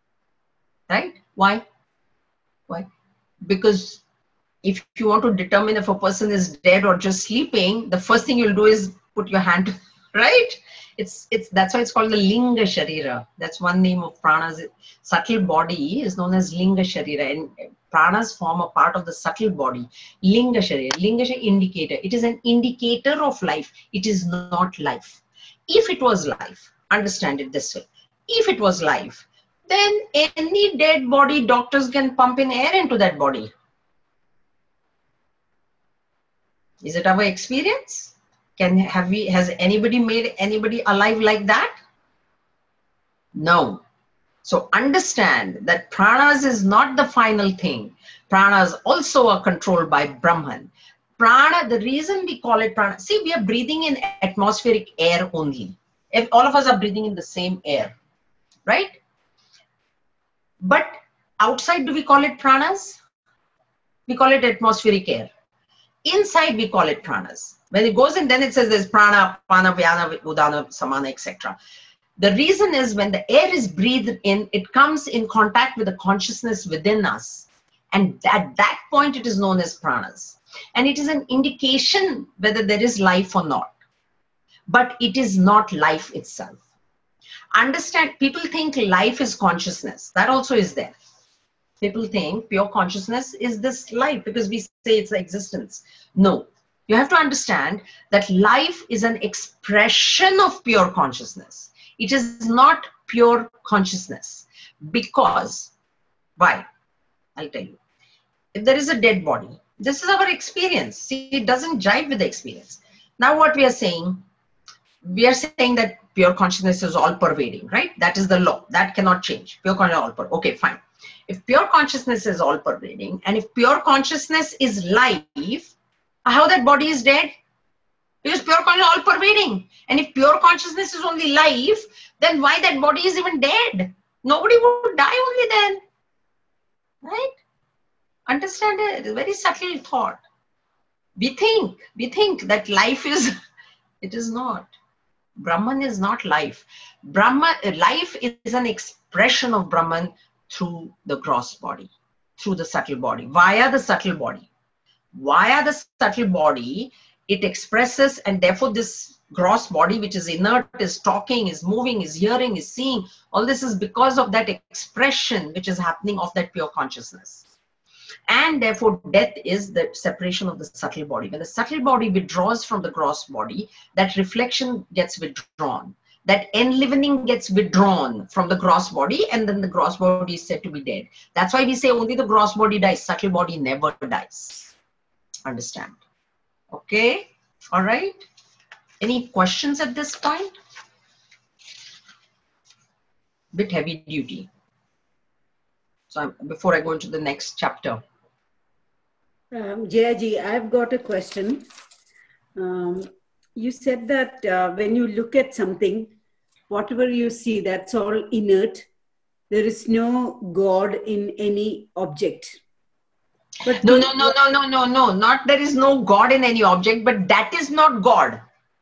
right? Why? Why? Because if you want to determine if a person is dead or just sleeping, the first thing you'll do is put your hand, right? It's that's why it's called the Linga Sharira. That's one name of pranas. Subtle body is known as Linga Sharira, and pranas form a part of the subtle body. Linga Sharira. Linga Sharira indicator. It is an indicator of life. It is not life. If it was life, understand it this way. If it was life, then any dead body, doctors can pump in air into that body. Is it our experience? Has anybody made anybody alive like that? No. So understand that pranas is not the final thing. Pranas also are controlled by Brahman. Prana, the reason we call it prana, see, we are breathing in atmospheric air only. If all of us are breathing in the same air, right? But outside, do we call it pranas? We call it atmospheric air. Inside, we call it pranas. When it goes in, then it says there's prana, pana, vyana, udana, samana, etc. The reason is when the air is breathed in, it comes in contact with the consciousness within us. And at that point, it is known as pranas. And it is an indication whether there is life or not. But it is not life itself. Understand, people think life is consciousness. That also is there. People think pure consciousness is this life because we say it's the existence. No, you have to understand that life is an expression of pure consciousness. It is not pure consciousness. Because, why? I'll tell you. If there is a dead body, this is our experience. See, it doesn't jive with the experience. Now what we are saying that pure consciousness is all pervading, right? That is the law. That cannot change. Pure consciousness all pervading. Okay, fine. If pure consciousness is all pervading, and if pure consciousness is life, how that body is dead? Because pure consciousness is all pervading. And if pure consciousness is only life, then why that body is even dead? Nobody would die only then. Right? Understand it? It's a very subtle thought. We think that life is, it is not. Brahman is not life. Life is an expression of Brahman through the gross body, through the subtle body, via the subtle body. Via the subtle body, it expresses, and therefore this gross body, which is inert, is talking, is moving, is hearing, is seeing. All this is because of that expression which is happening of that pure consciousness. And therefore, death is the separation of the subtle body. When the subtle body withdraws from the gross body, that reflection gets withdrawn. That enlivening gets withdrawn from the gross body, and then the gross body is said to be dead. That's why we say only the gross body dies, subtle body never dies. Understand? Okay? All right? Any questions at this point? Bit heavy duty. So before I go into the next chapter. Jayaji, I've got a question. You said that when you look at something, whatever you see, that's all inert. There is no God in any object. But no. Not there is no God in any object, but that is not God.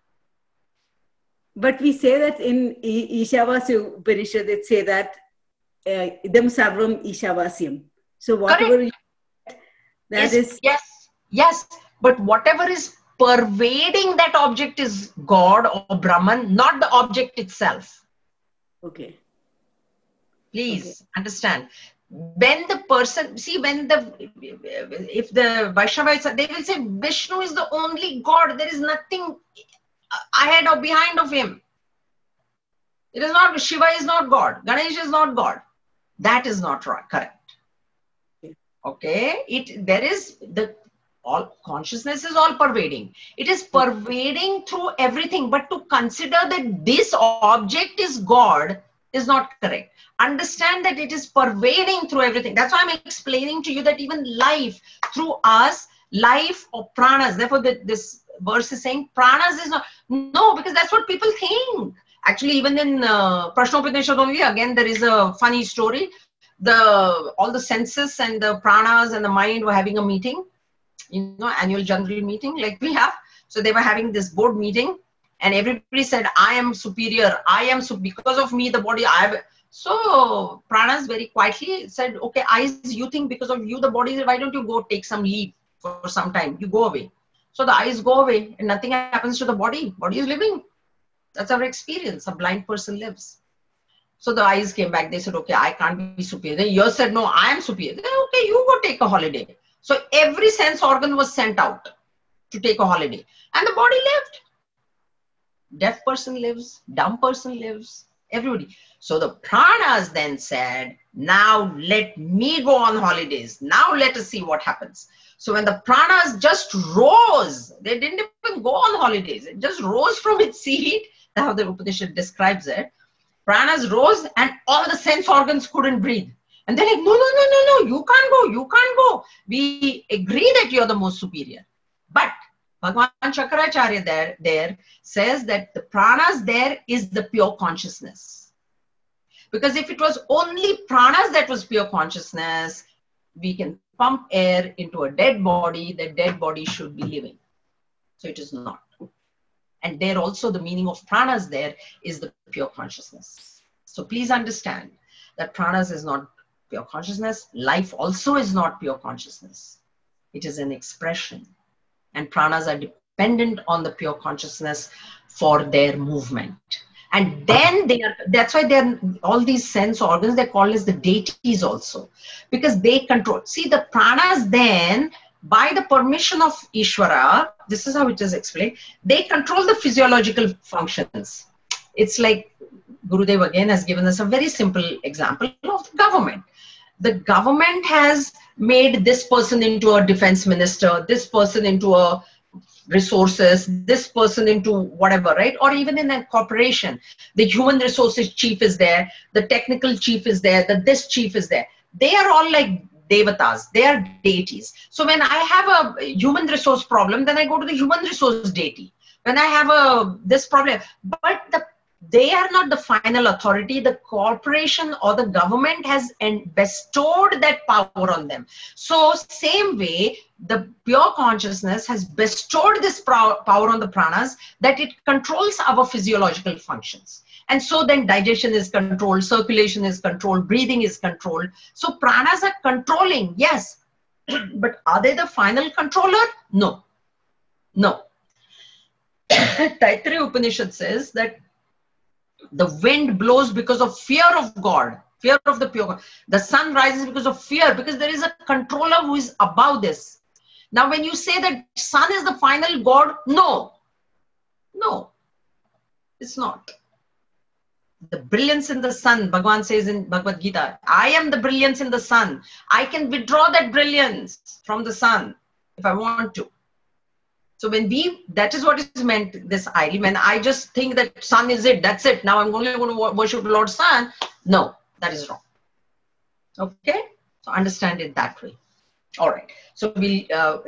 But we say that in Ishavasya Upanishad, it say that idam sarvam Ishavasyam. So whatever you, that is yes. But whatever is pervading that object is God or Brahman, not the object itself. Okay. Please understand. When the person, see, if the Vaishnavas, they will say Vishnu is the only God. There is nothing ahead or behind of him. It is not, Shiva is not God. Ganesh is not God. That is not right, correct. Okay, there is all consciousness is all pervading. It is pervading through everything, but to consider that this object is God is not correct. Understand that it is pervading through everything. That's why I'm explaining to you that even life through us, life or pranas, therefore this verse is saying pranas is not, no, because that's what people think. Actually, even in Prashnopanishad only, again, there is a funny story. All the senses and the pranas and the mind were having a meeting, annual general meeting like we have. So they were having this board meeting, and everybody said, I am superior. Because of me, the body, So Pranas very quietly said, okay, eyes, you think because of you the body, why don't you go take some leave for some time? You go away. So the eyes go away and nothing happens to the body. Body is living. That's our experience. A blind person lives. So the eyes came back. They said, okay, I can't be superior. The ears said, no, I am superior. They said, okay, you go take a holiday. So every sense organ was sent out to take a holiday. And the body lived. Deaf person lives. Dumb person lives. Everybody. So the pranas then said, now let me go on holidays. Now let us see what happens. So when the pranas just rose, they didn't even go on holidays. It just rose from its seat. That's how the Upanishad describes it. Pranas rose and all the sense organs couldn't breathe. And they're like, no, you can't go, you can't go. We agree that you're the most superior. But Bhagavan Shakaracharya there says that the pranas there is the pure consciousness. Because if it was only pranas that was pure consciousness, we can pump air into a dead body, the dead body should be living. So it is not. And there also the meaning of pranas there is the pure consciousness. So please understand that pranas is not pure consciousness. Life also is not pure consciousness. It is an expression. And pranas are dependent on the pure consciousness for their movement. And then that's why they're all these sense organs, they're called as the deities also. Because they control. See, the pranas then, by the permission of Ishvara, this is how it is explained, they control the physiological functions. It's like Gurudev again has given us a very simple example of the government. The government has made this person into a defense minister, this person into a resources, this person into whatever, right? Or even in a corporation, the human resources chief is there, the technical chief is there, this chief is there. They are all like devatas, they are deities. So when I have a human resource problem, then I go to the human resource deity. When I have this problem, but they are not the final authority. The corporation or the government has bestowed that power on them. So same way, the pure consciousness has bestowed this power on the pranas that it controls our physiological functions. And so then digestion is controlled, circulation is controlled, breathing is controlled. So pranas are controlling, yes. But are they the final controller? No. No. Taittiriya Upanishad says that the wind blows because of fear of God, fear of the pure God. The sun rises because of fear, because there is a controller who is above this. Now, when you say that sun is the final God, no, it's not. The brilliance in the sun, Bhagavan says in Bhagavad Gita, I am the brilliance in the sun. I can withdraw that brilliance from the sun if I want to. So that is what is meant, this idea. When I just think that sun is it, that's it. Now I'm only going to worship Lord Sun. No, that is wrong. Okay? So understand it that way. All right. So we'll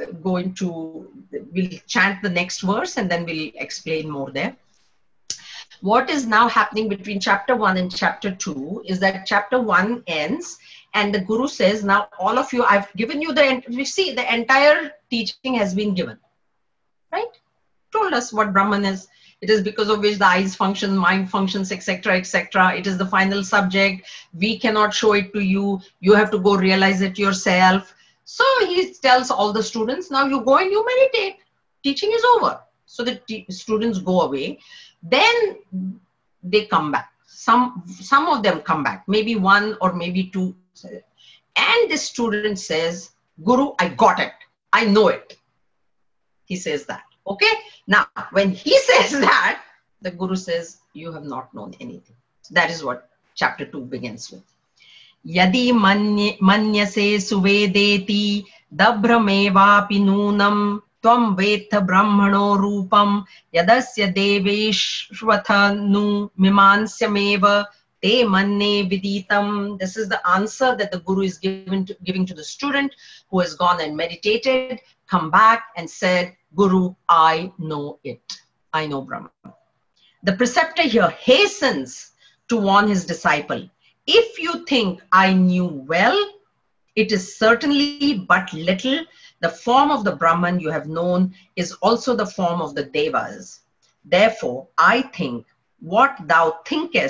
we'll chant the next verse and then we'll explain more there. What is now happening between chapter 1 and chapter 2 is that chapter 1 ends and the Guru says, now all of you, I've given you you see the entire teaching has been given. Right? Told us what Brahman is. It is because of which the eyes function, mind functions, etc., etc. It is the final subject. We cannot show it to you. You have to go realize it yourself. So he tells all the students, now you go and you meditate. Teaching is over. So the students go away. Then they come back. Some of them come back. Maybe one or maybe two. And the student says, Guru, I got it. I know it. He says that. Okay. Now, when he says that, the Guru says, you have not known anything. So that is what chapter 2 begins with. Yadi manyase suvedeti dabhramevapi noonam tvam vetha brahmano rupam yadasya deveshvatha nu mimansyameva te manne viditam. This is the answer that the Guru is giving to the student who has gone and meditated, come back and said, Guru, I know it. I know Brahman. The preceptor here hastens to warn his disciple. If you think I knew well, it is certainly but little. The form of the Brahman you have known is also the form of the Devas. Therefore, I think what thou thinkest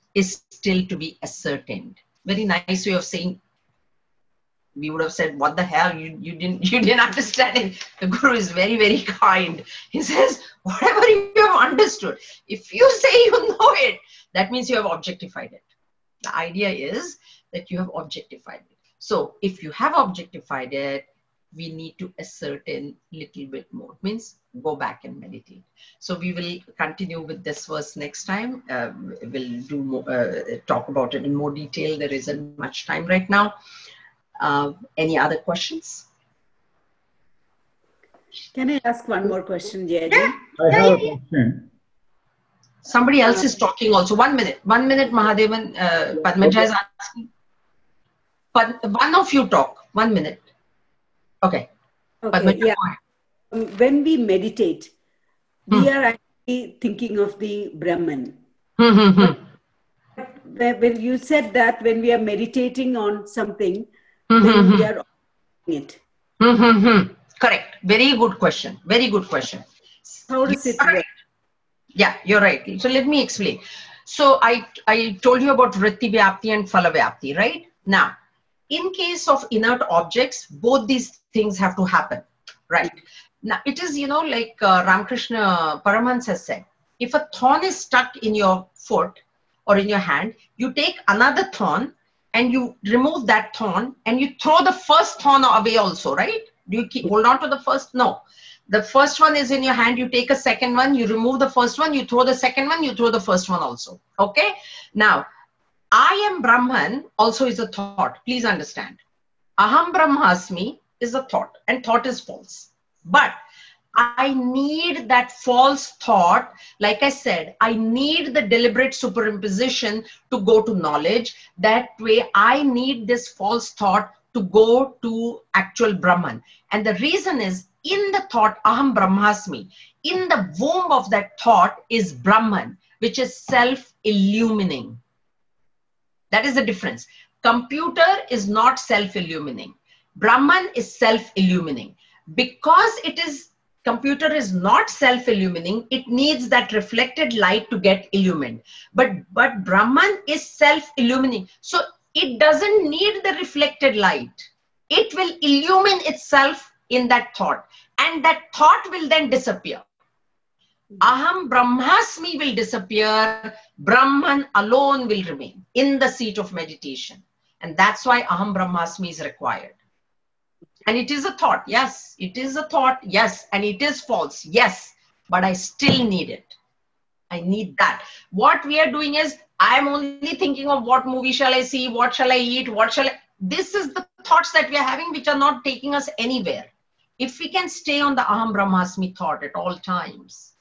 is still to be ascertained. Very nice way of saying. We would have said, what the hell, you didn't understand it. The Guru is very, very kind. He says, whatever you have understood, if you say you know it, that means you have objectified it. The idea is that you have objectified it. So if you have objectified it, we need to ascertain little bit more. Means go back and meditate. So we will continue with this verse next time. We'll do more, talk about it in more detail. There isn't much time right now. Any other questions? Can I ask one more question, Jayaji? Yeah. I have a question. Somebody else is talking also. 1 minute. 1 minute, Mahadevan. Padmaja is asking. One of you talk. 1 minute. Okay. Okay, yeah. When we meditate, we are actually thinking of the Brahman. When you said that when we are meditating on something, then we are doing it. Correct. Very good question. Very good question. How does it work? Yeah, you're right. So let me explain. So I told you about Vritti Vyapti and Phala Vyapti, right? Now, in case of inert objects, both these things have to happen, right? Now, it is, like Ramakrishna Paramahansa has said, if a thorn is stuck in your foot or in your hand, you take another thorn and you remove that thorn and you throw the first thorn away also, right? Do you hold on to the first? No. The first one is in your hand, you take a second one, you remove the first one, you throw the second one, you throw the first one also. Okay? Now, I am Brahman also is a thought. Please understand. Aham Brahmasmi is a thought, and thought is false. But I need that false thought. Like I said, I need the deliberate superimposition to go to knowledge. That way, I need this false thought to go to actual Brahman. And the reason is, in the thought, Aham Brahmasmi, in the womb of that thought is Brahman, which is self-illumining. That is the difference. Computer is not self-illumining. Brahman is self-illumining. Because computer is not self-illumining, it needs that reflected light to get illumined. But Brahman is self-illumining. So it doesn't need the reflected light. It will illumine itself in that thought. And that thought will then disappear. Aham Brahmasmi will disappear. Brahman alone will remain in the seat of meditation. And that's why Aham Brahmasmi is required. And it is a thought. Yes, it is a thought. Yes. And it is false. Yes. But I still need it. I need that. What we are doing is, I am only thinking of what movie shall I see? What shall I eat? This is the thoughts that we are having, which are not taking us anywhere. If we can stay on the Aham Brahmasmi thought at all times,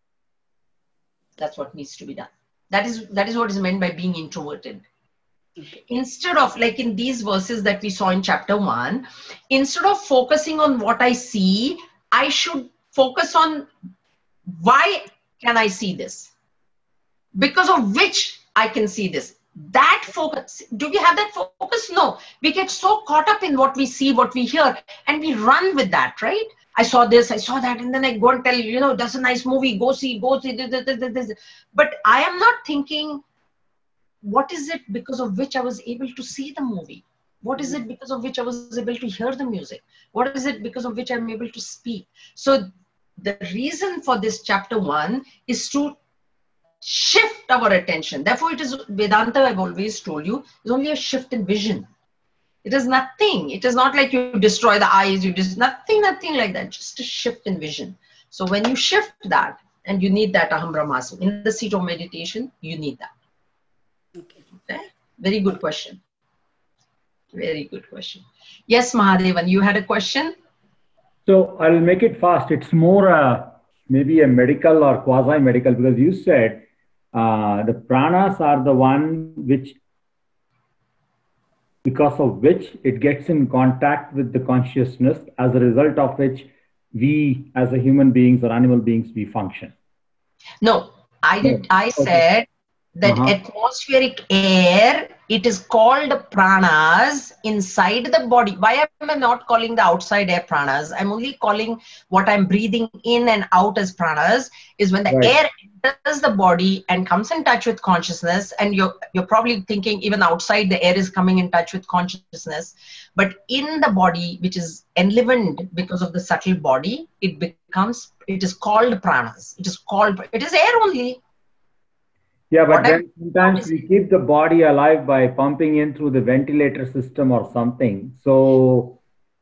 that's what needs to be done. That is what is meant by being introverted. Okay. Instead of, like in these verses that we saw in chapter 1, instead of focusing on what I see, I should focus on why can I see this? Because of which I can see this. That focus, do we have that focus? No. We get so caught up in what we see, what we hear, and we run with that, right? I saw this, I saw that, and then I go and tell, that's a nice movie, go see this. But I am not thinking, what is it because of which I was able to see the movie? What is it because of which I was able to hear the music? What is it because of which I'm able to speak? So the reason for this chapter 1 is to shift our attention. Therefore, it is Vedanta, I've always told you, is only a shift in vision. It is nothing. It is not like you destroy the eyes, nothing like that, just a shift in vision. So when you shift that, and you need that Aham Brahmasmi, in the seat of meditation, you need that. Okay? Very good question. Very good question. Yes, Mahadevan, you had a question? So I'll make it fast. It's more maybe a medical or quasi-medical, because you said the pranas are the one which, because of which it gets in contact with the consciousness, as a result of which we as a human beings or animal beings, we function. No, I said that atmospheric air, it is called pranas inside the body. Why am I not calling the outside air pranas? I'm only calling what I'm breathing in and out as pranas, is when the air enters the body and comes in touch with consciousness, and you're probably thinking even outside the air is coming in touch with consciousness, but in the body, which is enlivened because of the subtle body, it is called pranas. It is air only. Yeah, but then sometimes we keep the body alive by pumping in through the ventilator system or something. So,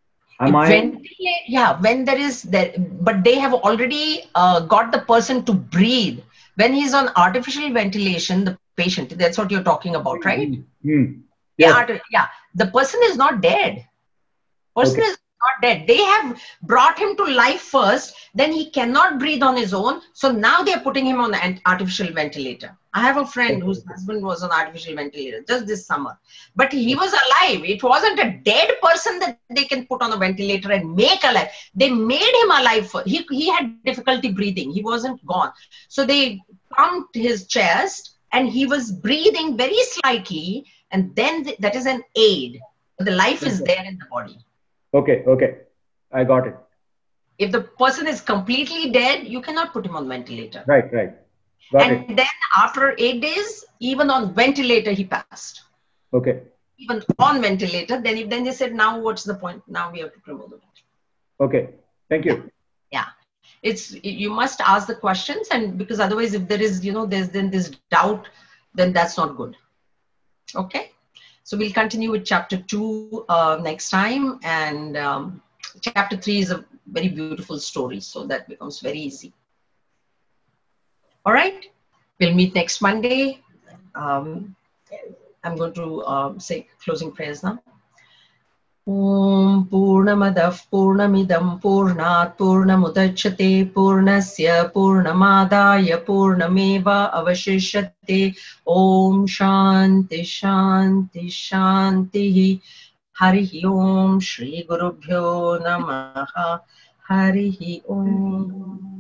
when there is that, but they have already got the person to breathe. When he's on artificial ventilation, the patient, that's what you're talking about, right? Yes. Yeah, the person is not dead. Person is not dead. They have brought him to life first, then he cannot breathe on his own. So now they're putting him on an artificial ventilator. I have a friend whose husband was on artificial ventilator just this summer, but he was alive. It wasn't a dead person that they can put on a ventilator and make alive. They made him alive. He had difficulty breathing. He wasn't gone. So they pumped his chest and he was breathing very slightly, and then that is an aid. The life is there in the body. Okay. I got it. If the person is completely dead, you cannot put him on ventilator. Right. Got it. And then after 8 days, even on ventilator, he passed. Okay. Even on ventilator, then they said, now what's the point? Now we have to remove the ventilator. Okay. Thank you. Yeah. You must ask the questions, and because otherwise if there is, there's then this doubt, then that's not good. Okay. So we'll continue with chapter 2 next time, and chapter 3 is a very beautiful story, so that becomes very easy. All right, we'll meet next Monday. I'm going to say closing prayers now. Om Purnamadav Purnamidam Purnat Purnamudachyate Purnasya Purnamadaya Purnameva Avashishyate. Om Shanti Shanti Shanti. Harihi Om Shri Gurubhyo Namaha. Harihi Om.